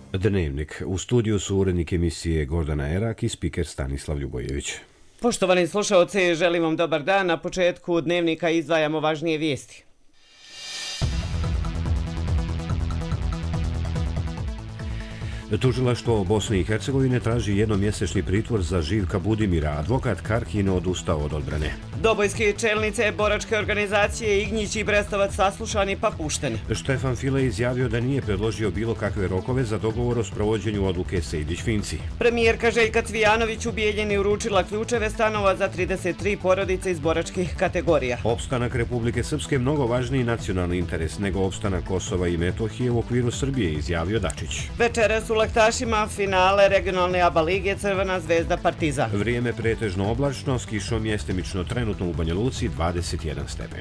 Dnevnik. U studiju su urednik emisije Gordana Erak i spiker Stanislav Ljubojević. Poštovani slušaoci, želim vam dobar dan. Na početku Dnevnika izdvajamo važnije vijesti. Tužilaštvo Bosne i Hercegovine traži jednomjesečni pritvor za Živka Budimira. Advokat Karkin odustao od odbrane. Dobojski čelnice boračke organizacije Ignjić i Brestovac saslušani pa pušteni. Štefan File izjavio da nije predložio bilo kakve rokove za dogovor o sprovođenju odluke Sejdić-Finci. Premijerka Željka Cvijanović u Bijeljini uručila ključeve stanova za 33 porodice iz boračkih kategorija. Opstanak Republike Srpske mnogo važniji nacionalni interes nego opstanak Kosova i Metohije u okviru Srbije, izjavio Dačić. Večeras u Laktašima finale regionalne ABA lige Crvena zvezda Partizan. Vrijeme pretežno oblačno, s kišom mjestimično trenutno u Banja Luci 21 stepen.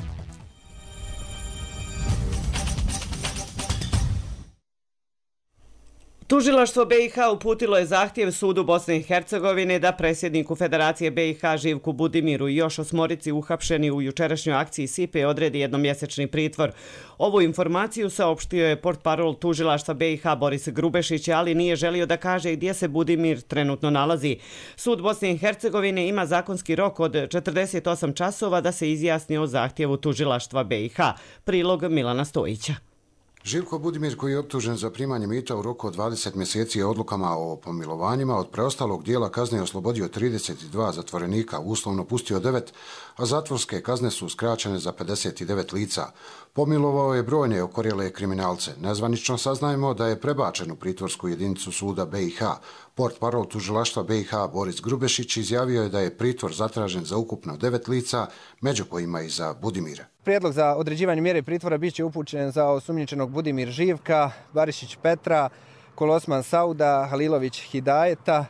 Tužilaštvo BiH uputilo je zahtjev sudu Bosne i Hercegovine da predsjedniku Federacije BiH Živku Budimiru i još 8 uhapšeni u jučerašnjoj akciji SIPE odredi jednomjesečni pritvor. Ovu informaciju saopštio je portparol tužilaštva BiH Boris Grubešić, ali nije želio da kaže gdje se Budimir trenutno nalazi. Sud Bosne i Hercegovine ima zakonski rok od 48 časova da se izjasni o zahtjevu tužilaštva BiH. Prilog Milana Stojića. Živko Budimir, koji je optužen za primanje mita u roku od 20 mjeseci odlukama o pomilovanjima, od preostalog dijela kazne je oslobodio 32 zatvorenika, uslovno pustio 9, a zatvorske kazne su skraćene za 59 lica. Pomilovao je brojne okorjele kriminalce. Nezvanično saznajemo da je prebačen u pritvorsku jedinicu suda BiH. Portparol tužilaštva BiH Boris Grubešić izjavio je da je pritvor zatražen za ukupno 9 lica, među kojima i za Budimira. Prijedlog za određivanje mjere pritvora bit će upućen za osumnjičenog Budimir Živka, Barišić Petra, Kolosman Sauda, Halilović Hidajeta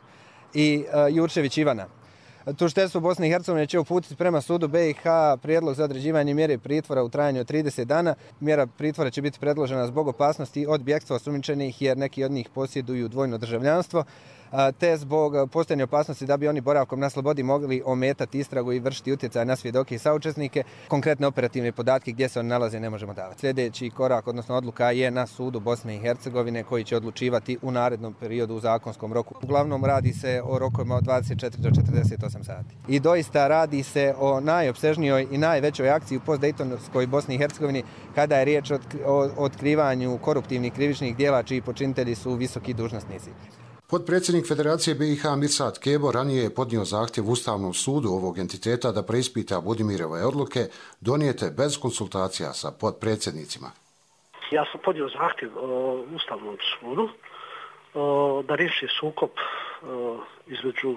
i Jurčević Ivana. Tužiteljstvo Bosne i Hercegovine će uputiti prema sudu BiH prijedlog za određivanje mjere pritvora u trajanju od 30 dana. Mjera pritvora će biti predložena zbog opasnosti od bjegstva osumnjičenih jer neki od njih posjeduju dvojno državljanstvo, te zbog postojanja opasnosti da bi oni boravkom na slobodi mogli ometati istragu i vršiti utjecaj na svjedoke i saučesnike. Konkretne operativne podatke gdje se oni nalaze ne možemo davati. Sljedeći korak, odnosno odluka, je na sudu Bosne i Hercegovine koji će odlučivati u narednom periodu u zakonskom roku. Uglavnom radi se o rokovima od 24 do 48 sati. I doista radi se o najopsežnijoj i najvećoj akciji u postdejtonskoj Bosni i Hercegovini kada je riječ o otkrivanju koruptivnih krivičnih djela čiji počinitelji su visoki dužnosnici. Potpredsjednik Federacije BiH Mirsad Kebo ranije je podnio zahtjev Ustavnom sudu ovog entiteta da preispita Budimirove odluke donijete bez konsultacija sa potpredsjednicima. Ja sam podnio zahtjev Ustavnom sudu da riješi sukob između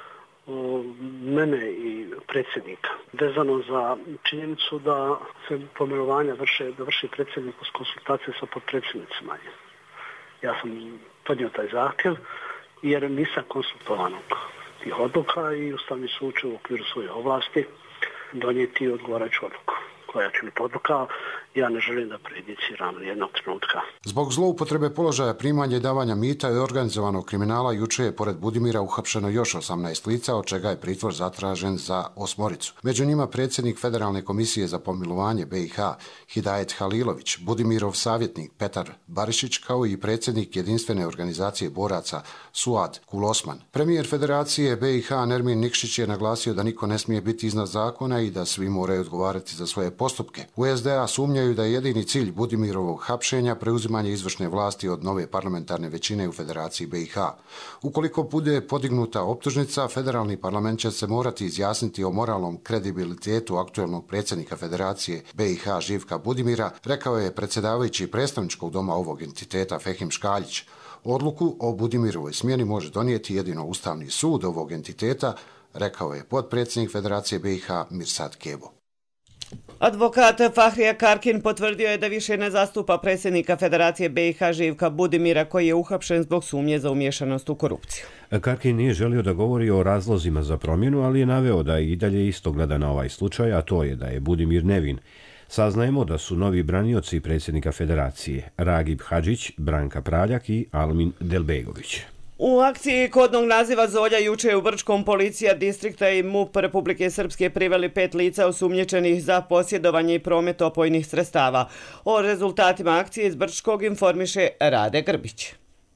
mene i predsjednika, vezano za činjenicu da se pomilovanja vrši predsjednik uz konsultacije sa potpredsjednicima. Ja sam podnio taj zahtjev jer nisam konsultovan tih odluka i Ustavni sud će u okviru svoje ovlasti donijeti odgovarajuću odluku. Koja će biti odluka, ja ne želim da prejudiciram jednog trenutka. Zbog zloupotrebe položaja, primanja i davanja mita i organizovanog kriminala juče je pored Budimira uhapšeno još 18 lica, od čega je pritvor zatražen za 8. Među njima predsjednik Federalne komisije za pomilovanje BiH Hidajet Halilović, Budimirov savjetnik Petar Barišić, kao i predsjednik jedinstvene organizacije boraca Suad Kulosman. Premijer Federacije BiH Nermin Nikšić je naglasio da niko ne smije biti iznad zakona i da svi moraju odgovarati za svoje postupke. U SDA sumnjaju da je jedini cilj Budimirovog hapšenja preuzimanje izvršne vlasti od nove parlamentarne većine u Federaciji BiH. Ukoliko bude podignuta optužnica, federalni parlament će se morati izjasniti o moralnom kredibilitetu aktuelnog predsjednika Federacije BiH Živka Budimira, rekao je predsjedavajući predstavničkog doma ovog entiteta Fehim Škaljić. Odluku o Budimirovoj smjeni može donijeti jedino Ustavni sud ovog entiteta, rekao je potpredsjednik Federacije BiH Mirsad Kebo. Advokat Fahrija Karkin potvrdio je da više ne zastupa predsjednika Federacije BiH Živka Budimira koji je uhapšen zbog sumnje za umiješanost u korupciju. Karkin nije želio da govori o razlozima za promjenu, ali je naveo da i dalje isto gleda na ovaj slučaj, a to je da je Budimir nevin. Saznajemo da su novi branioci predsjednika Federacije Ragib Hadžić, Branka Praljak i Almin Delbegović. U akciji kodnog naziva Zolja juče u Brčkom policija distrikta i MUP Republike Srpske priveli 5 lica osumnjičenih za posjedovanje i promet opojnih sredstava. O rezultatima akcije iz Brčkog informiše Rade Grbić.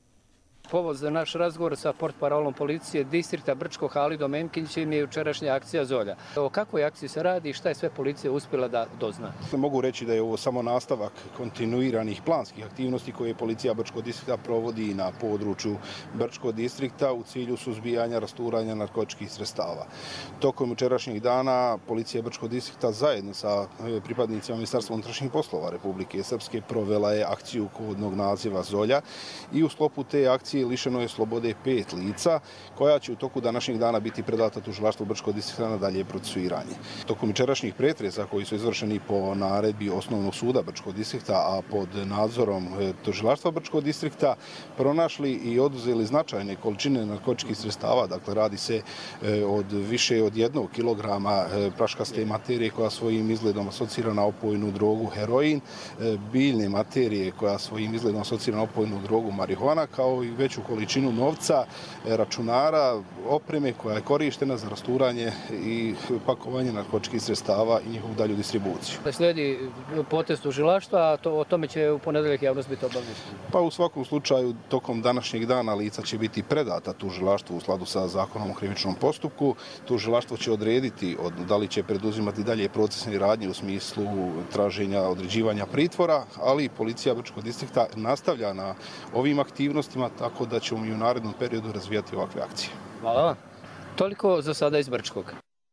Povod za naš razgovor sa portparolom policije distrikta Brčko Halidom Emkinćem je jučerašnja akcija Zolja. O kakvoj akciji se radi i šta je sve policija uspjela da dozna? Mogu reći da je ovo samo nastavak kontinuiranih planskih aktivnosti koje policija Brčkog distrikta provodi na području Brčkog distrikta u cilju suzbijanja rasturanja narkotičkih sredstava. Tokom jučerašnjih dana policija Brčkog distrikta zajedno sa pripadnicima Ministarstva unutrašnjih poslova Republike Srpske provela je akciju kodnog naziva Zolja i u sklopu te akcije lišeno je slobode 5 lica koja će u toku današnjeg dana biti predata tužilaštvu Brčkog distrikta na dalje procesuiranje. Tokom jučerašnjih pretresa koji su izvršeni po naredbi Osnovnog suda Brčkog distrikta, a pod nadzorom tužilaštva Brčkog distrikta, pronašli i oduzeli značajne količine narkotičkih sredstava. Dakle, radi se od više od 1 kilograma praškaste materije koja svojim izgledom asocira na opojnu drogu heroin, biljne materije koja svojim izgledom asocira na opojnu drogu marihuana, kao i veću količinu novca, računara, opreme koja je korištena za rasturanje i pakovanje narkotičkih sredstava i njihovu dalju distribuciju. Slijedi potez tužilaštva, a o tome će u ponedeljak javnost biti obaviještena. Pa u svakom slučaju, tokom današnjeg dana lica će biti predata tužilaštvu u skladu sa zakonom o krivičnom postupku. Tužilaštvo će odrediti da li će preduzimati dalje procesne radnje u smislu traženja određivanja pritvora, ali policija Brčkog distrikta nastavlja na ovim aktivnostima, tako da ćemo i u narednom periodu razvijati ovakve akcije. Hvala. Toliko za sada iz Brčkog.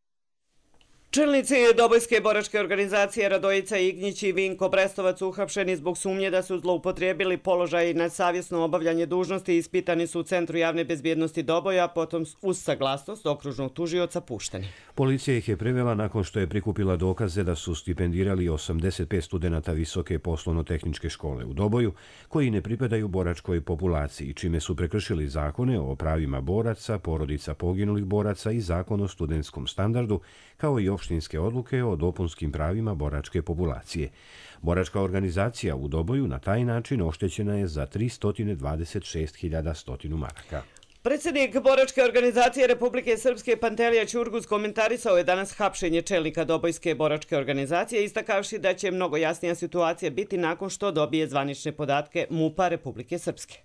Čelnici Dobojske boračke organizacije Radojica Ignjić i Vinko Brestovac uhapšeni zbog sumnje da su zloupotrijebili položaj na savjesno obavljanje dužnosti i ispitani su u Centru javne bezbjednosti Doboja, potom uz saglasnost okružnog tužioca pušteni. Policija ih je privela nakon što je prikupila dokaze da su stipendirali 85 studenata Visoke poslovno-tehničke škole u Doboju, koji ne pripadaju boračkoj populaciji, čime su prekršili zakone o pravima boraca, porodica poginulih boraca i zakon o studentskom standardu, kao i opštinske odluke o dopunskim pravima boračke populacije. Boračka organizacija u Doboju na taj način oštećena je za 326.100 maraka. Predsjednik boračke organizacije Republike Srpske Pantelija Ćurgus komentarisao je danas hapšenje čelnika Dobojske boračke organizacije, istakavši da će mnogo jasnija situacija biti nakon što dobije zvanične podatke MUP-a Republike Srpske.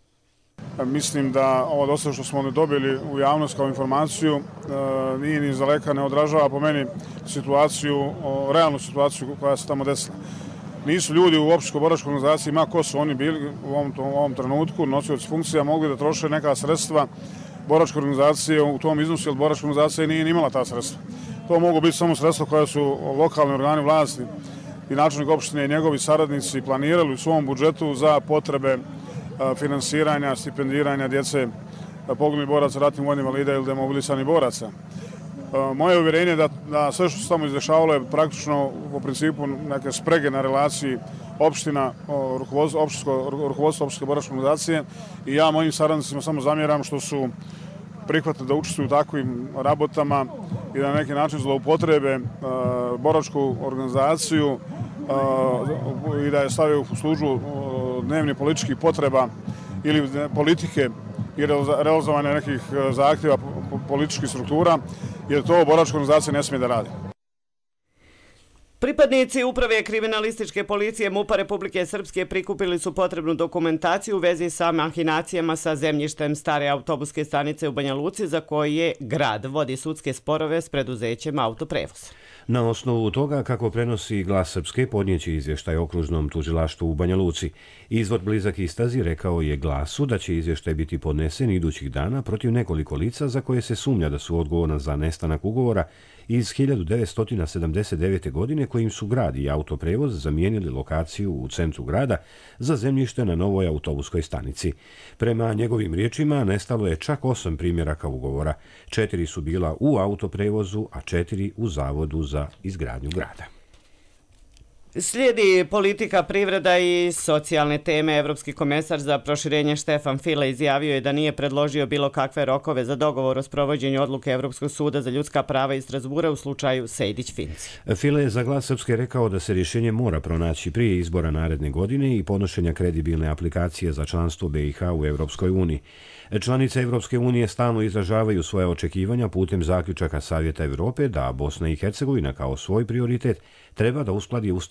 Mislim da ovo dosta što smo dobili u javnost kao informaciju nije ni za leka ne odražava po meni situaciju, realnu situaciju koja se tamo desila. Nisu ljudi u opštinskoj boračkoj organizaciji, ma ko su oni bili u ovom trenutku, nosioci funkcija, mogli da troše neka sredstva boračke organizacije u tom iznosu, jer boračka organizacija nije imala ta sredstva. To mogu biti samo sredstva koja su lokalni organi vlasti i načelnik opštine i njegovi saradnici planirali u svom budžetu za potrebe finansiranja, stipendiranja djece poginulih boraca, ratnih vojnih invalida ili demobilisanih boraca. Moje uvjerenje je da sve što se tamo izdešavalo je praktično po principu neke sprege na relaciji opština, rukovodstvo opštinske boračke organizacije, i ja mojim saradnicima samo zamjeram što su prihvatili da učestvuju u takvim rabotama i da na neki način zloupotrebe boračku organizaciju i da je stavio u službu dnevnih političkih potreba ili politike i realizovanja nekih zahtjeva političkih struktura, jer to boračka organizacija ne smije da radi. Pripadnici Uprave kriminalističke policije MUP-a Republike Srpske prikupili su potrebnu dokumentaciju u vezi sa mahinacijama sa zemljištem stare autobuske stanice u Banja Luci, za koje grad vodi sudske sporove s preduzećem Autoprevoz. Na osnovu toga, kako prenosi Glas Srpske, podnijeće izvještaj okružnom tužilaštvu u Banja Luci. Izvor blizak istrazi rekao je Glasu da će izvještaj biti podnesen idućih dana protiv nekoliko lica za koje se sumnja da su odgovorna za nestanak ugovora iz 1979. godine kojim su grad i Autoprevoz zamijenili lokaciju u centru grada za zemljište na novoj autobuskoj stanici. Prema njegovim riječima nestalo je čak 8 primjeraka ugovora. 4 su bila u Autoprevozu, a 4 u Zavodu za izgradnju grada. Slijedi politika, privreda i socijalne teme. Evropski komesar za proširenje Štefan File izjavio je da nije predložio bilo kakve rokove za dogovor o sprovođenju odluke Evropskog suda za ljudska prava iz Strasbura u slučaju Sejdić-Finci. File je za Glas Srpske rekao da se rješenje mora pronaći prije izbora naredne godine i podnošenja kredibilne aplikacije za članstvo BiH u Evropskoj uniji. Članice Evropske unije stalno izražavaju svoje očekivanja putem zaključaka Savjeta Evrope da Bosna i Hercegovina kao svoj prioritet treba da uskladi ustav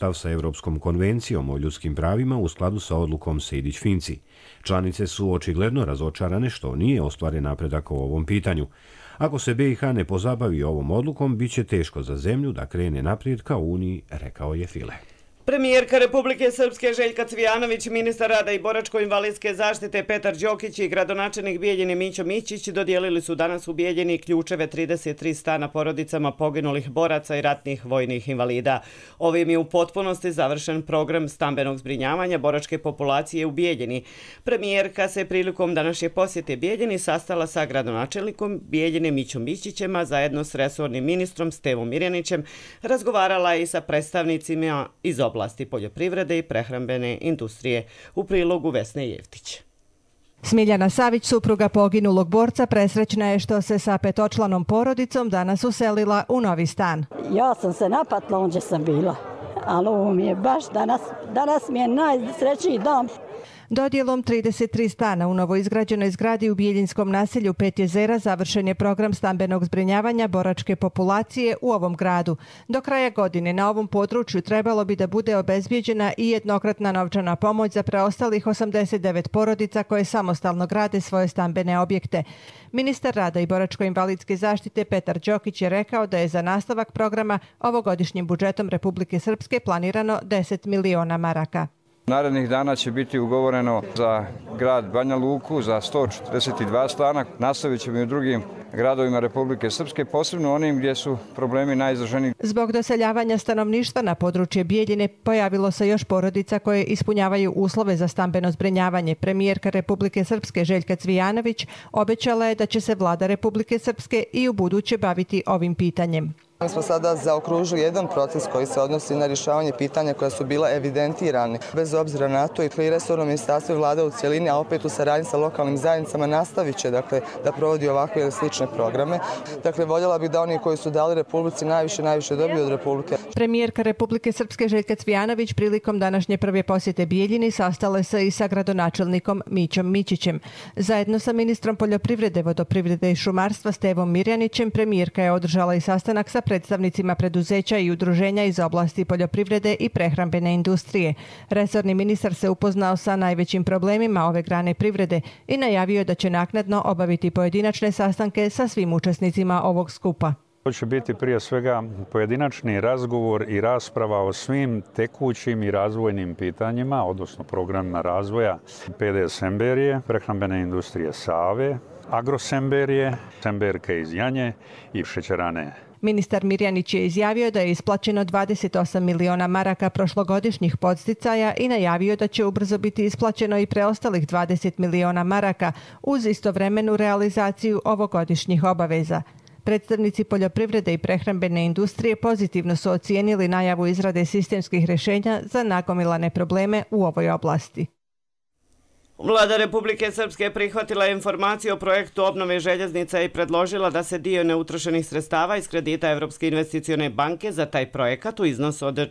stav sa Evropskom konvencijom o ljudskim pravima u skladu sa odlukom Sejdić-Finci. Članice su očigledno razočarane što nije ostvaren napredak o ovom pitanju. Ako se BiH ne pozabavi ovom odlukom, bit će teško za zemlju da krene naprijed ka Uniji, rekao je File. Premijerka Republike Srpske Željka Cvijanović, ministar rada i boračko-invalidske zaštite Petar Đokić i gradonačelnik Bijeljine Mićo Mićić dodijelili su danas u Bijeljini ključeve 33 stana porodicama poginulih boraca i ratnih vojnih invalida. Ovim je u potpunosti završen program stambenog zbrinjavanja boračke populacije u Bijeljini. Premijerka se prilikom današnje posjete Bijeljini sastala sa gradonačelnikom Bijeljine Mićom Mićićem, a zajedno s resornim ministrom Stevom Mirjanićem razgovarala i sa predstavnicima iz oblasti poljoprivrede i prehrambene industrije. U prilogu Vesne Jevtić. Smiljana Savić, supruga poginulog borca, presrećna je što se sa petočlanom porodicom danas uselila u novi stan. Ja sam se napatila onde sam bila, ali ovo mi je baš danas mi je najsrećniji dan. Dodjelom 33 stana u novoizgrađenoj zgradi u Bijeljinskom naselju Pet jezera završen je program stambenog zbrinjavanja boračke populacije u ovom gradu. Do kraja godine na ovom području trebalo bi da bude obezbijeđena i jednokratna novčana pomoć za preostalih 89 porodica koje samostalno grade svoje stambene objekte. Ministar rada i boračko-invalidske zaštite Petar Đokić je rekao da je za nastavak programa ovogodišnjim budžetom Republike Srpske planirano 10 miliona maraka. Narednih dana će biti ugovoreno za grad Banja Luku za 142 stana. Nastavit ćemo i u drugim gradovima Republike Srpske, posebno onim gdje su problemi najizraženiji. Zbog doseljavanja stanovništva na područje Bijeljine pojavilo se još porodica koje ispunjavaju uslove za stambeno zbrinjavanje. Premijerka Republike Srpske Željka Cvijanović obećala je da će se vlada Republike Srpske i u buduće baviti ovim pitanjem. Mi smo sada zaokružili jedan proces koji se odnosi na rješavanje pitanja koja su bila evidentirane. Bez obzira na to i resorno ministarstvo i vlada u cijelini, a opet u saradnji sa lokalnim zajednicama nastavit će da provodi ovakve ili slične programe. Voljela bih da oni koji su dali Republici najviše dobiju od Republike. Premijerka Republike Srpske Željka Cvijanović prilikom današnje prve posjete Bijeljini sastala se i sa gradonačelnikom Mićom Mićićem. Zajedno sa ministrom poljoprivrede, vodoprivrede i šumarstva Stevom Mirjanićem premijerka je održala i sastanak sa predstavnicima preduzeća i udruženja iz oblasti poljoprivrede i prehrambene industrije. Resorni ministar se upoznao sa najvećim problemima ove grane privrede i najavio da će naknadno obaviti pojedinačne sastanke sa svim učesnicima ovog skupa. To će biti prije svega pojedinačni razgovor i rasprava o svim tekućim i razvojnim pitanjima, odnosno programima razvoja PD Semberije, prehrambene industrije Save, Agrosemberije, Semberke iz Janje i šećerane. Ministar Mirjanić je izjavio da je isplaćeno 28 miliona maraka prošlogodišnjih podsticaja i najavio da će ubrzo biti isplaćeno i preostalih 20 miliona maraka uz istovremenu realizaciju ovogodišnjih obaveza. Predstavnici poljoprivrede i prehrambene industrije pozitivno su ocijenili najavu izrade sistemskih rješenja za nagomilane probleme u ovoj oblasti. Vlada Republike Srpske prihvatila informaciju o projektu obnove željeznica i predložila da se dio neutrošenih sredstava iz kredita Evropske investicione banke za taj projekat u iznosu od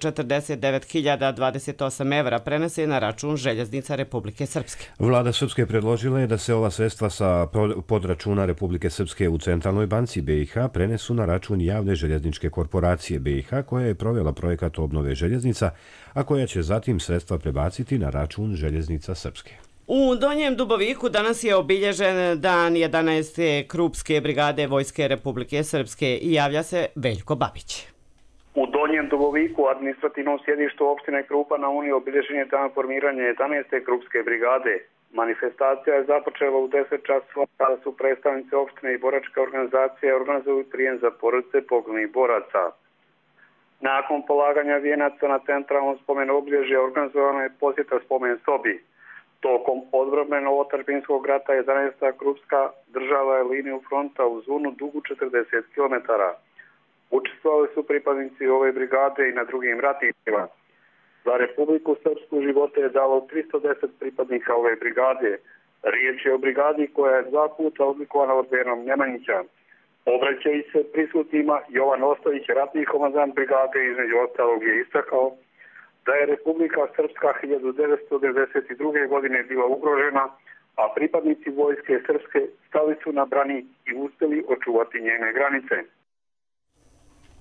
49.028 evra prenese na račun željeznica Republike Srpske. Vlada Srpske predložila je da se ova sredstva sa podračuna Republike Srpske u Centralnoj banci BiH prenesu na račun javne željezničke korporacije BiH koja je provela projekat obnove željeznica, a koja će zatim sredstva prebaciti na račun željeznica Srpske. U Donjem Duboviku danas je obilježen dan 11. Krupske brigade Vojske Republike Srpske i javlja se Veljko Babić. U Donjem Duboviku, administrativnom sjedištu opštine Krupa na Uniji, obilježen je dan formiranja 11. Krupske brigade. Manifestacija je započela u 10 časova kada su predstavnici opštine i boračke organizacije organizovali prijem za porodice poginulih boraca. Nakon polaganja vijenaca na centralnom spomenu obilježja organizovana je posjeta spomen sobi. Tokom odbrambenog otadžbinskog rata 11. Krupska držala je liniju fronta u zonu dugu 40 km. Učestvovali su pripadnici ove brigade i na drugim ratištima. Za Republiku Srpsku živote je dalo 310 pripadnika ove brigade. Riječ je o brigadi koja je 2 puta odlikovana ordenom Nemanjića. Obraćajući se prisutnima, Jovan Ostojić, ratni komandant brigade, između ostalog je istakao da je Republika Srpska 1992. godine bila ugrožena, a pripadnici Vojske Srpske stali su na brani i uspjeli očuvati njene granice.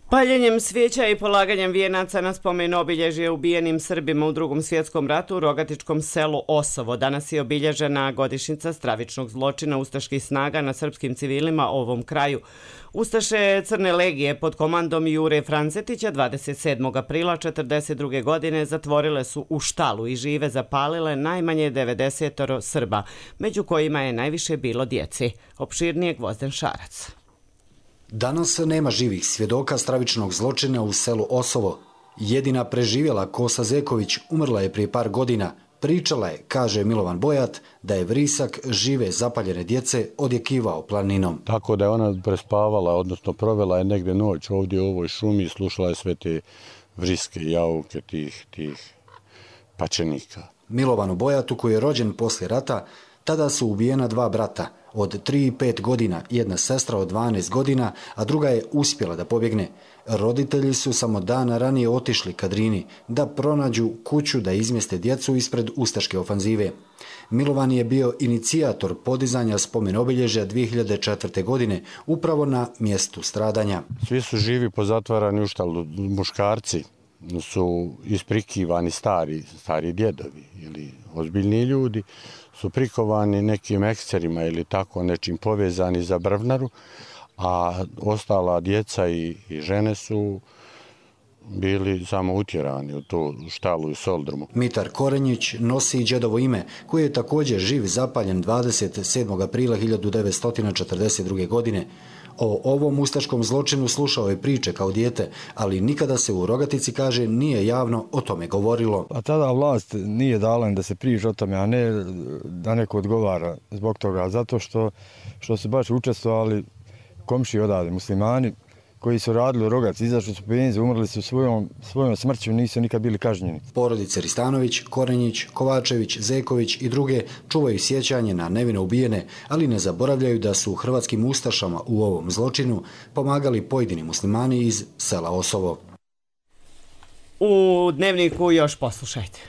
Paljenjem svijeća i polaganjem vijenaca na spomen obilježje ubijenim Srbima u Drugom svjetskom ratu u rogatičkom selu Osovo. Danas je obilježena godišnjica stravičnog zločina ustaških snaga na srpskim civilima u ovom kraju. Ustaše Crne legije pod komandom Jure Francetića 27. aprila 1942. godine zatvorile su u štalu i žive zapalile najmanje 90 Srba, među kojima je najviše bilo djeci. Opširnije Gvozden Šarac. Danas nema živih svjedoka stravičnog zločina u selu Osovo. Jedina preživjela Kosa Zeković umrla je prije par godina. Pričala je, kaže Milovan Bojat, da je vrisak žive zapaljene djece odjekivao planinom. Tako da je ona prespavala, odnosno provela je negde noć ovdje u ovoj šumi i slušala je sve te vriske i jauke tih pačenika. Milovanu Bojatu, koji je rođen poslije rata, tada su ubijena dva brata, od 3 i 5 godina, jedna sestra od 12 godina, a druga je uspjela da pobjegne. Roditelji su samo dana ranije otišli ka Drini da pronađu kuću da izmjeste djecu ispred ustaške ofanzive. Milovan je bio inicijator podizanja spomen obilježja 2004. godine upravo na mjestu stradanja. Svi su živi pozatvarani u štalu, muškarci su isprikivani stari djedovi ili ozbiljni ljudi, su prikovani nekim ekserima ili tako nečim povezani za brvnaru, a ostala djeca i žene su bili samo utjerani u tu štalu i soldrumu. Mitar Korenjić nosi djedovo ime, koji je također živ zapaljen 27. aprila 1942. godine. O ovom ustaškom zločinu slušao je priče kao dijete, ali nikada se u Rogatici, kaže, nije javno o tome govorilo. A tada vlast nije dala da se priča o tome, a ne da neko odgovara zbog toga, zato što su baš učestvovali komšiji odavde, muslimani, koji su radili u Rogaci, izašli su penziju, umrli su svojom smrću, nisu nikad bili kažnjeni. Porodice Ristanović, Korenjić, Kovačević, Zeković i druge čuvaju sjećanje na nevino ubijene, ali ne zaboravljaju da su hrvatskim ustašama u ovom zločinu pomagali pojedini muslimani iz sela Osovo. U Dnevniku još poslušajte.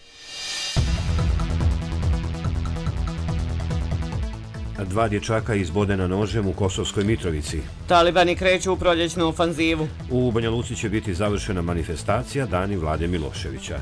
Dva dječaka izbodena nožem u Kosovskoj Mitrovici. Talibani kreću u proljećnu ofanzivu. U Banja Luci će biti završena manifestacija Dani Vlade Miloševića.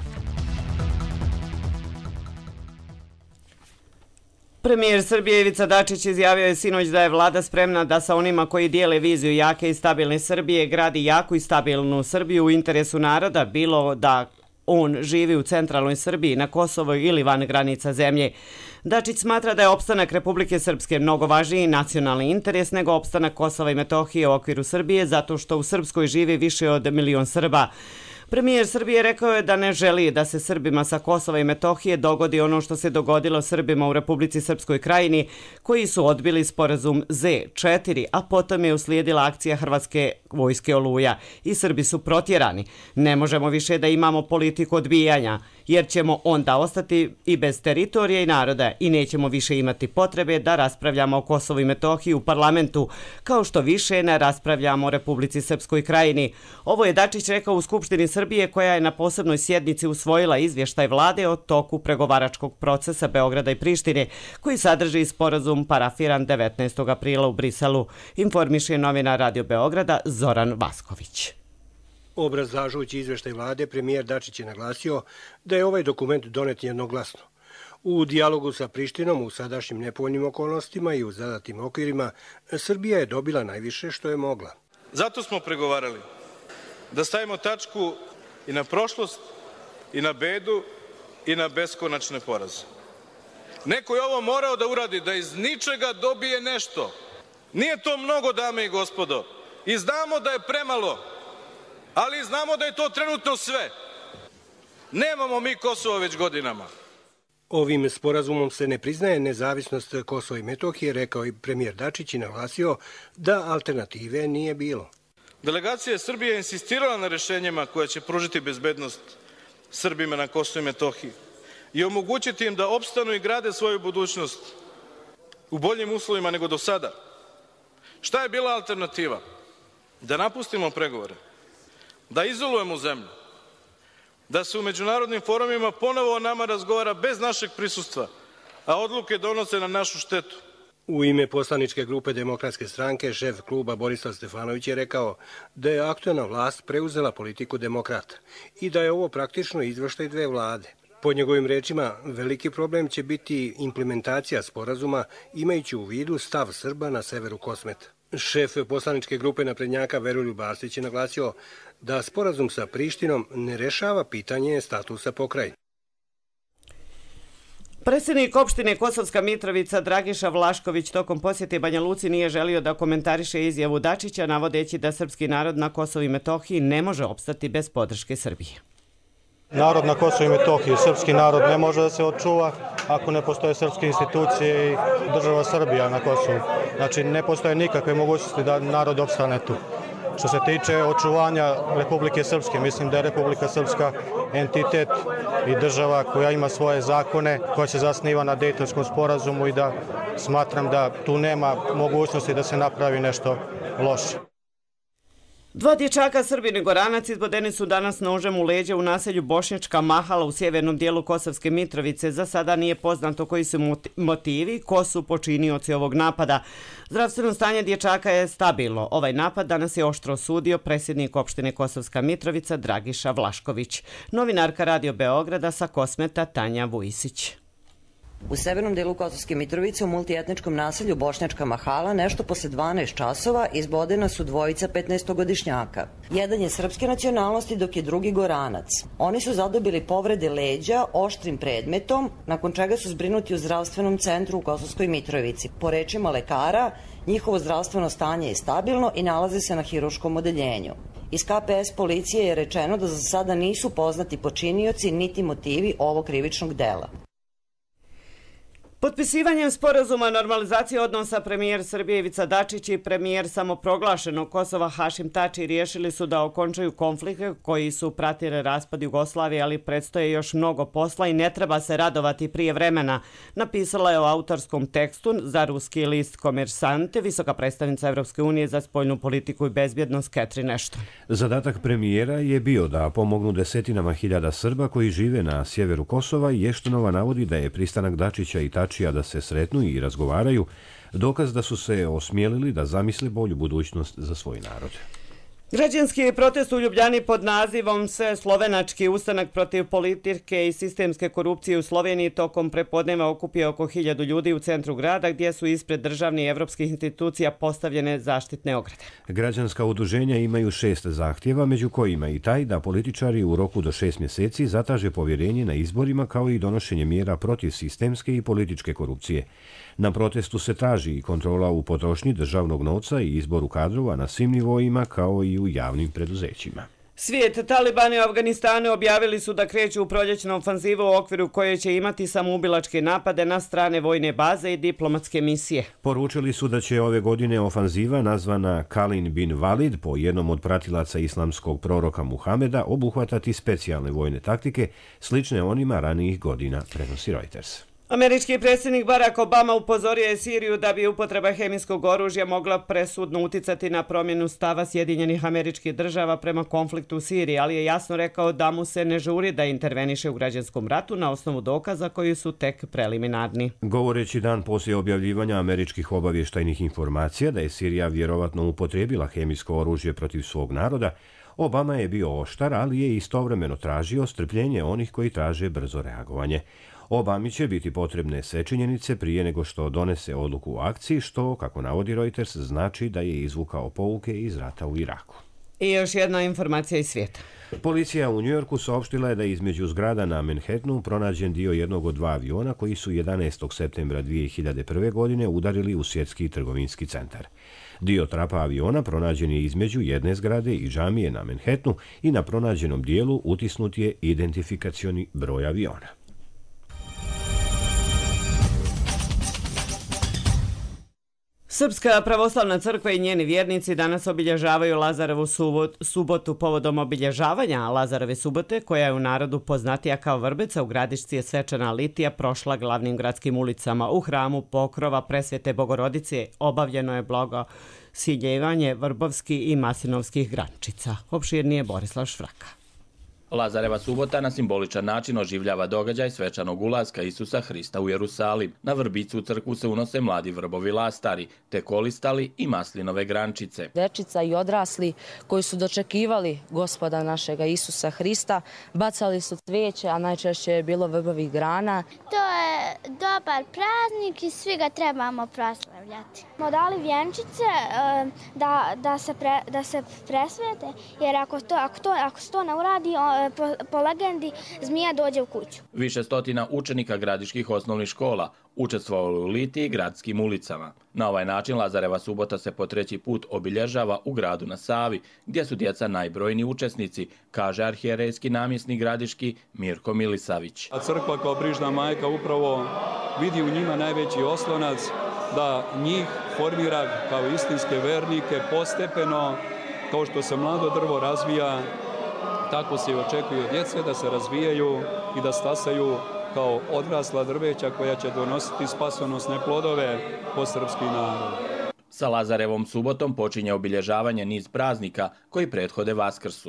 Premijer Srbije Ivica Dačić izjavio je sinoć da je vlada spremna da sa onima koji dijele viziju jake i stabilne Srbije gradi jaku i stabilnu Srbiju u interesu naroda, bilo da on živi u centralnoj Srbiji, na Kosovo ili van granica zemlje. Dačić smatra da je opstanak Republike Srpske mnogo važniji nacionalni interes nego opstanak Kosova i Metohije u okviru Srbije, zato što u Srpskoj živi više od 1 milion Srba. Premijer Srbije rekao je da ne želi da se Srbima sa Kosova i Metohije dogodi ono što se dogodilo Srbima u Republici Srpskoj Krajini, koji su odbili sporazum Z4, a potom je uslijedila akcija Hrvatske vojske Oluja i Srbi su protjerani. Ne možemo više da imamo politiku odbijanja, jer ćemo onda ostati i bez teritorija i naroda i nećemo više imati potrebe da raspravljamo o Kosovu i Metohiji u parlamentu, kao što više ne raspravljamo o Republici Srpskoj Krajini. Ovo je Dačić rekao u Skupštini Srbije, koja je na posebnoj sjednici usvojila izvještaj vlade o toku pregovaračkog procesa Beograda i Prištine, koji sadrži sporazum parafiran 19. aprila u Briselu, informiše novinar Radio Beograda Zoran Vasković. Obrazlažujući izvještaj vlade, premijer Dačić je naglasio da je ovaj dokument donet jednoglasno. U dijalogu sa Prištinom u sadašnjim nepovoljnim okolnostima i u zadatim okvirima, Srbija je dobila najviše što je mogla. Zato smo pregovarali da stavimo tačku i na prošlost, i na bedu, i na beskonačne poraze. Neko je ovo morao da uradi, da iz ničega dobije nešto. Nije to mnogo, dame i gospodo. I znamo da je premalo, ali znamo da je to trenutno sve. Nemamo mi Kosovo već godinama. Ovim sporazumom se ne priznaje nezavisnost Kosova i Metohije, rekao i premijer Dačić i naglasio da alternative nije bilo. Delegacija Srbije je insistirala na rešenjima koja će pružiti bezbednost Srbima na Kosovu i Metohiji i omogućiti im da opstanu i grade svoju budućnost u boljim uslovima nego do sada. Šta je bila alternativa? Da napustimo pregovore, da izolujemo zemlju, da se u međunarodnim forumima ponovo o nama razgovara bez našeg prisustva, a odluke donose na našu štetu. U ime poslaničke grupe Demokratske stranke, šef kluba Borislav Stefanović je rekao da je aktuelna vlast preuzela politiku demokrata i da je ovo praktično izveštaj dve vlade. Po njegovim rečima, veliki problem će biti implementacija sporazuma imajući u vidu stav Srba na severu Kosmeta. Šef poslaničke grupe naprednjaka Veroljub Arsić je naglasio da sporazum sa Prištinom ne rešava pitanje statusa pokrajine. Predsjednik opštine Kosovska Mitrovica Dragiša Vlašković tokom posjete Banja Luci nije želio da komentariše izjavu Dačića, navodeći da srpski narod na Kosovu i Metohiji ne može opstati bez podrške Srbije. Narod na Kosovu i Metohiji, srpski narod ne može da se očuva ako ne postoje srpske institucije i država Srbija na Kosovu. Znači ne postoje nikakve mogućnosti da narod opstane tu. Što se tiče očuvanja Republike Srpske, mislim da je Republika Srpska entitet i država koja ima svoje zakone, koja se zasniva na Dejtonskom sporazumu i da smatram da tu nema mogućnosti da se napravi nešto loše. Dva dječaka, Srbin i Goranac, izbodeni su danas nožem u leđa u naselju Bošnjačka Mahala u sjevernom dijelu Kosovske Mitrovice. Za sada nije poznato koji su motivi, ko su počinioci ovog napada. Zdravstveno stanje dječaka je stabilno. Ovaj napad danas je oštro osudio predsjednik opštine Kosovska Mitrovica Dragiša Vlašković. Novinarka Radio Beograda sa Kosmeta Tanja Vujisić. U severnom delu Kosovske Mitrovice u multietničkom naselju Bošnjačka Mahala nešto posle 12 časova izbodena su dvojica 15-godišnjaka. Jedan je srpske nacionalnosti dok je drugi Goranac. Oni su zadobili povrede leđa oštrim predmetom, nakon čega su zbrinuti u zdravstvenom centru u Kosovskoj Mitrovici. Po rečima lekara, njihovo zdravstveno stanje je stabilno i nalaze se na hirurškom odeljenju. Iz KPS policije je rečeno da za sada nisu poznati počinioci niti motivi ovog krivičnog dela. Potpisivanjem sporazuma normalizacije odnosa premijer Srbije Ivica Dačić i premijer samoproglašenog Kosova Hašim Tači riješili su da okončaju konflikte koji su pratili raspad Jugoslavije, ali predstoje još mnogo posla i ne treba se radovati prije vremena, napisala je o autorskom tekstu za ruski list Komersant visoka predstavnica Evropske unije za spoljnu politiku i bezbjednost Catherine Ashton. Zadatak premijera je bio da pomognu desetinama hiljada Srba koji žive na sjeveru Kosova i Eštonova navodi da je pristanak Dačića i Tačija da se sretnu i razgovaraju, dokaz da su se osmijelili da zamisle bolju budućnost za svoj narod. Građanski protest u Ljubljani pod nazivom Sve slovenački ustanak protiv politike i sistemske korupcije u Sloveniji tokom prepodneva okupio oko 1000 ljudi u centru grada gdje su ispred državnih i evropskih institucija postavljene zaštitne ograde. Građanska udruženja imaju 6 zahtjeva, među kojima i taj da političari u roku do 6 mjeseci zatraže povjerenje na izborima kao i donošenje mjera protiv sistemske i političke korupcije. Na protestu se traži i kontrola u potrošnji državnog novca i izboru kadrova na svim nivoima kao i u javnim preduzećima. Svijet, Talibani u Afganistanu objavili su da kreću u proljećnu ofanzivu u okviru koje će imati samoubilačke napade na strane vojne baze i diplomatske misije. Poručili su da će ove godine ofanziva nazvana Khalid bin Walid po jednom od pratilaca islamskog proroka Muhameda obuhvatati specijalne vojne taktike slične onima ranijih godina, prenosi Reuters. Američki predsjednik Barack Obama upozorio je Siriju da bi upotreba hemijskog oružja mogla presudno uticati na promjenu stava Sjedinjenih Američkih Država prema konfliktu u Siriji, ali je jasno rekao da mu se ne žuri da interveniše u građanskom ratu na osnovu dokaza koji su tek preliminarni. Govoreći dan poslije objavljivanja američkih obavještajnih informacija da je Sirija vjerovatno upotrijebila hemijsko oružje protiv svog naroda, Obama je bio oštar, ali je istovremeno tražio strpljenje onih koji traže brzo reagovanje. Obami će biti potrebne sve činjenice prije nego što donese odluku u akciji, što, kako navodi Reuters, znači da je izvukao pouke iz rata u Iraku. I još jedna informacija iz svijeta. Policija u Njujorku saopštila je da je između zgrada na Manhattanu pronađen dio jednog od 2 aviona koji su 11. septembra 2001. godine udarili u svjetski trgovinski centar. Dio trapa aviona pronađen je između jedne zgrade i džamije na Manhattanu i na pronađenom dijelu utisnut je identifikacioni broj aviona. Srpska pravoslavna crkva i njeni vjernici danas obilježavaju Lazarevu subotu. Povodom obilježavanja Lazareve subote, koja je u narodu poznatija kao Vrbeca, u Gradišci je svečana litija prošla glavnim gradskim ulicama. U hramu Pokrova Presvete Bogorodice obavljeno je blagosiljevanje vrbovskih i maslinovskih grančica. Opširnije Borislav Švraka. Lazareva subota na simboličan način oživljava događaj svečanog ulaska Isusa Hrista u Jerusalim. Na vrbicu u crkvu se unose mladi vrbovi lastari, te kolistali i maslinove grančice. Dečica i odrasli koji su dočekivali Gospoda našega Isusa Hrista, bacali su cvijeće, a najčešće je bilo vrbovih grana. To je dobar praznik i svi ga trebamo proslavljati. Smo dali vjenčice da se presvete, jer ako se to ne uradi, po legendi, zmija dođe u kuću. Više stotina učenika gradiških osnovnih škola učestvovalo u litiji gradskim ulicama. Na ovaj način Lazareva subota se po 3. put obilježava u gradu na Savi, gdje su djeca najbrojniji učesnici, kaže arhijerejski namjesnik gradiški Mirko Milisavić. A crkva kao brižna majka upravo vidi u njima najveći oslonac da njih formira kao istinske vernike postepeno, kao što se mlado drvo razvija, tako se i očekuje od djece da se razvijaju i da stasaju kao odrasla drveća koja će donositi spasonosne plodove po srpski narod. Sa Lazarevom subotom počinje obilježavanje niz praznika koji prethode Vaskrsu.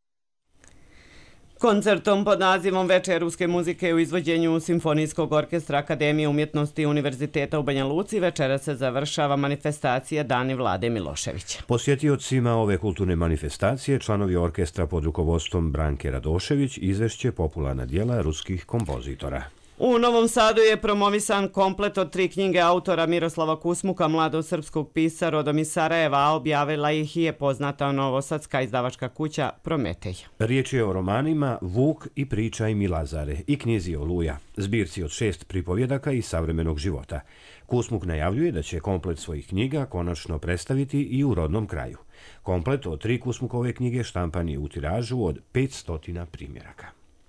Koncertom pod nazivom Večer ruske muzike u izvođenju Simfonijskog orkestra Akademije umjetnosti Univerziteta u Banja Luci večera se završava manifestacija Dani Vlade Miloševića. Posjetiocima ove kulturne manifestacije članovi orkestra pod rukovodstvom Branke Radošević izvešće popularna djela ruskih kompozitora. U Novom Sadu je promovisan komplet od 3 knjige autora Miroslava Kusmuka, mladog srpskog pisca rodom iz Sarajeva, a objavila ih je poznata novosadska izdavačka kuća Prometej. Riječ je o romanima Vuk i priča i Milazare i knjizi Oluja, zbirci od 6 pripovjedaka iz savremenog života. Kusmuk najavljuje da će komplet svojih knjiga konačno predstaviti i u rodnom kraju. Komplet od 3 Kusmukove knjige štampan je u tiražu od 500 primjeraka.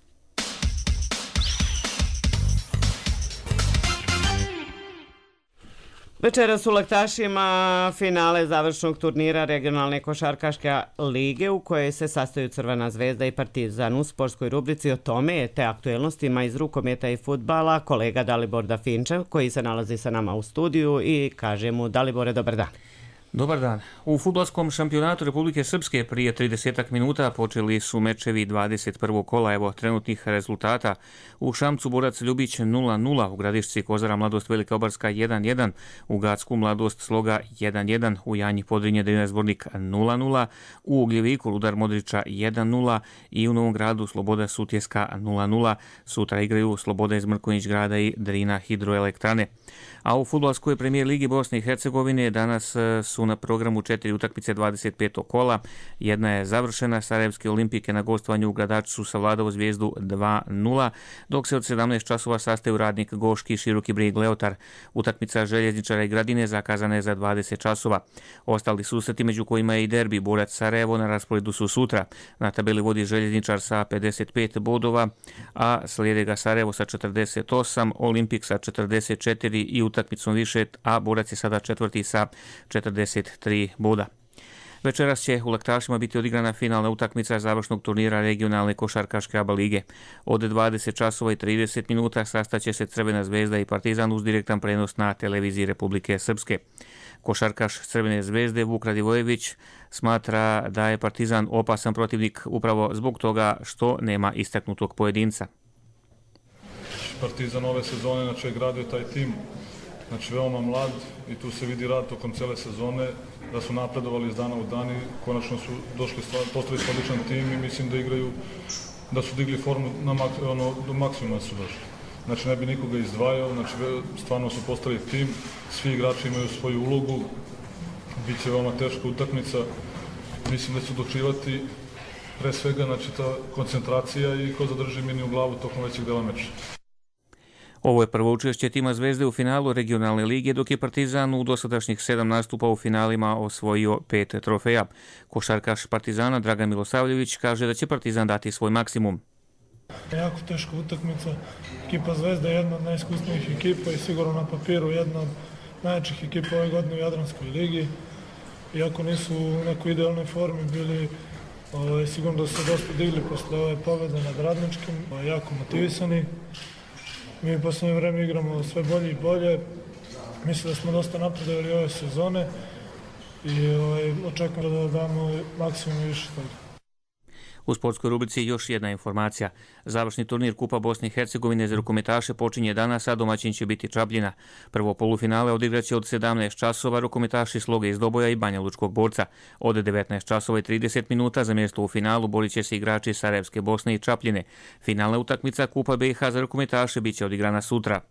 Večeras u Laktašima finale završnog turnira regionalne košarkaške lige u kojoj se sastaju Crvena zvezda i Partizan. U sportskoj rubrici o tome te aktuelnostima iz rukometa i fudbala kolega Dalibor Dafinčev koji se nalazi sa nama u studiju i kaže mu Dalibore, dobar dan. Dobar dan. U fudbalskom šampionatu Republike Srpske prije 30 minuta počeli su mečevi 21. kola. Evo trenutnih rezultata. U Šamcu Borac Ljubić 0-0, u Gradišci Kozara Mladost Velika Obarska 1-1, u Gacku Mladost Sloga 1-1, u Janji Podrinje Drina Zbornik 0-0, u Ugljeviku Rudar Modrića 1-0 i u Novom Gradu Sloboda Sutjeska 0-0. Sutra igraju Sloboda iz Mrkonjić Grada i Drina Hidroelektrane. A u fudbalskoj premijer ligi Bosne i Hercegovine danas su na programu 4 utakmice 25. kola. Jedna je završena, Sarajevske olimpijke na gostovanju u Gradaču su savladao Zvijezdu 2-0, dok se od 17 časova sastaju Radnik Goški i Široki Brijeg Leotar. Utakmica Željezničara i Gradine zakazana je za 20 časova. Ostali susreti među kojima je i derbi Borac Sarajevo na rasporedu su sutra. Na tabeli vodi Željezničar sa 55 bodova, a slijede ga Sarajevo sa 48, Olimpik sa 44 i utakmicom više, a Borac je sada četvrti sa 43 boda. Večeras će u Laktašima biti odigrana finalna utakmica završnog turnira regionalne košarkaške ABA lige. Od 20 časova i 30 minuta sastaće se Crvena zvezda i Partizan uz direktan prenos na televiziji Republike Srpske. Košarkaš Crvene zvezde Vuk Radivojević smatra da je Partizan opasan protivnik upravo zbog toga što nema istaknutog pojedinca. Partizan ove sezone je gradio taj tim, veoma mlad i tu se vidi rad tokom cele sezone, da su napredovali iz dana u dan i konačno su postali odličan tim i mislim da igraju, da su digli formu do maksimuma su došli. Ne bi nikoga izdvajao, stvarno su postali tim, svi igrači imaju svoju ulogu, bit će veoma teška utakmica, mislim da će odlučivati pre svega ta koncentracija i ko zadrži mini u glavu tokom većeg dela meča. Ovo je prvo učešće tima Zvezde u finalu regionalne lige, dok je Partizan u dosadašnjih 7 nastupa u finalima osvojio 5 trofeja. Košarkaš Partizana Dragan Milosavljević kaže da će Partizan dati svoj maksimum. Jako teška utakmica. Ekipa Zvezda je jedna od najiskusnijih ekipa i sigurno na papiru jedna od najjačih ekipa ove godine u Jadranskoj ligi. Iako nisu u nekoj idealnoj formi bili, sigurno da su se dosta digli posle ove pobjede nad Radničkim, jako motivisani. Mi poslednje vreme igramo sve bolje i bolje. Mislim da smo dosta napredovali ove sezone i očekujem da damo maksimum više toga. U sportskoj rubrici još jedna informacija. Završni turnir Kupa Bosne i Hercegovine za rukometaše počinje danas, a domaćin će biti Čapljina. Prvo polufinale odigraće od 17 časova rukometaši Sloge iz Doboja i Banja Lučkog Borca. Od 19 časova i 30 minuta za mjesto u finalu borit će se igrači Sarajevske Bosne i Čapljine. Finalna utakmica Kupa BiH za rukometaše biće odigrana sutra.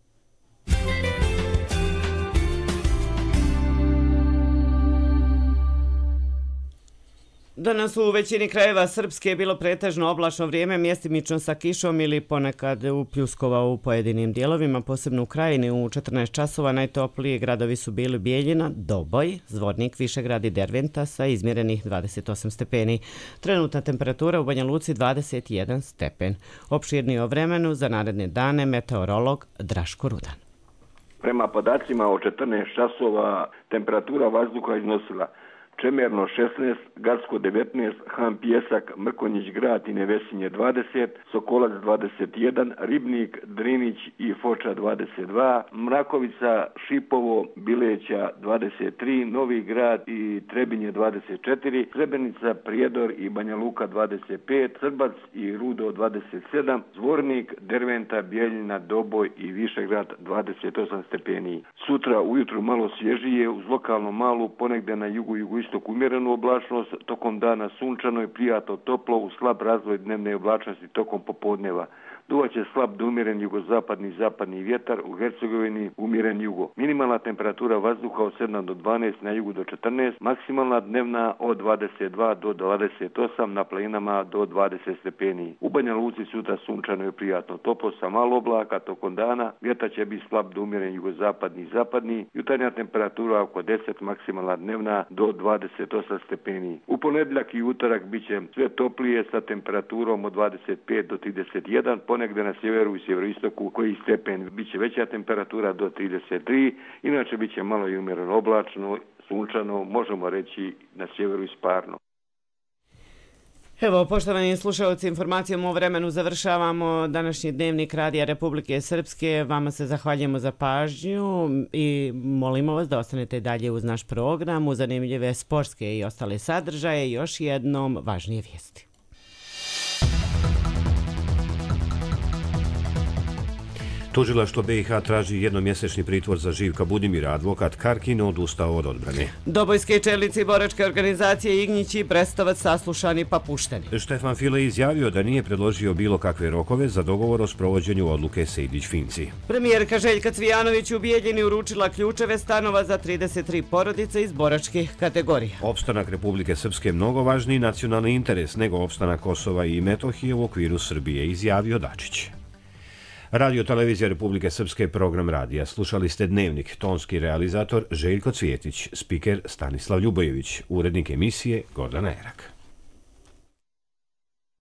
Danas u većini krajeva Srpske je bilo pretežno oblačno vrijeme, mjestimično sa kišom ili ponekad upljuskova u pojedinim dijelovima, posebno u Krajini. U 14 časova najtopliji gradovi su bili Bijeljina, Doboj, Zvornik, Višegrad i Derventa sa izmjerenih 28 stepeni. Trenutna temperatura u Banja Luci 21 stepen. Opširnije o vremenu za naredne dane meteorolog Draško Rudan. Prema podacima o 14 časova temperatura vazduha iznosila Čemerno 16, Gacko 19, Han Pjesak, Mrkonjić Grad i Nevesinje 20, Sokolac 21, Ribnik, Drinić i Foča 22, Mrakovica, Šipovo, Bileća 23, Novi Grad i Trebinje 24, Srebrenica, Prijedor i Banja Luka 25, Srbac i Rudo 27, Zvornik, Derventa, Bijeljina, Doboj i Višegrad 28 stepeni. Sutra ujutru malo svježije, uz lokalno malu, ponegde na jugu-jugoistoku umjerenu oblačnost, tokom dana sunčano i prijatno toplo, uz slab razvoj dnevne oblačnosti tokom popodneva. Duvaće slab do umjeren jugozapadni i zapadni vjetar, u Hercegovini umjeren jugo. Minimalna temperatura vazduha od 7 do 12, na jugu do 14, maksimalna dnevna od 22 do 28, na planinama do 20 stepeni. U Banja Luci sutra sunčano i prijatno toplo sa malo oblaka tokom dana, vjetar će biti slab do umjeren jugozapadni i zapadni, jutarnja temperatura oko 10, maksimalna dnevna do 28 stepeni. U ponedjeljak i utorak bit će sve toplije sa temperaturom od 25 do 31, ponegde na sjeveru i sjeveroistoku koji stepen bit će veća temperatura do 33, inače bit će malo i umjereno oblačno, sunčano, možemo reći na sjeveru i sparno. Evo, poštovani slušalci, informacijom o vremenu završavamo današnji dnevnik Radija Republike Srpske. Vama se zahvaljujemo za pažnju i molimo vas da ostanete dalje uz naš program, uz zanimljive sportske i ostale sadržaje. Još jednom važnije vijesti. Tužilaštvo BiH traži jednomjesečni pritvor za Živka Budimira, advokat Karkin odustao od odbrane. Dobojske čelnici boračke organizacije Ignjić i Brestovac saslušani pa pušteni. Štefan File izjavio da nije predložio bilo kakve rokove za dogovor o sprovođenju odluke Sejdić-Finci. Premijerka Željka Cvijanović u Bijeljini uručila ključeve stanova za 33 porodice iz boračkih kategorija. Opstanak Republike Srpske mnogo važniji nacionalni interes nego opstanak Kosova i Metohije u okviru Srbije, izjavio Dačić. Radio Televizija Republike Srpske, program radija. Slušali ste Dnevnik, tonski realizator Željko Cvjetić, spiker Stanislav Ljubojević, urednik emisije Gordana Erak.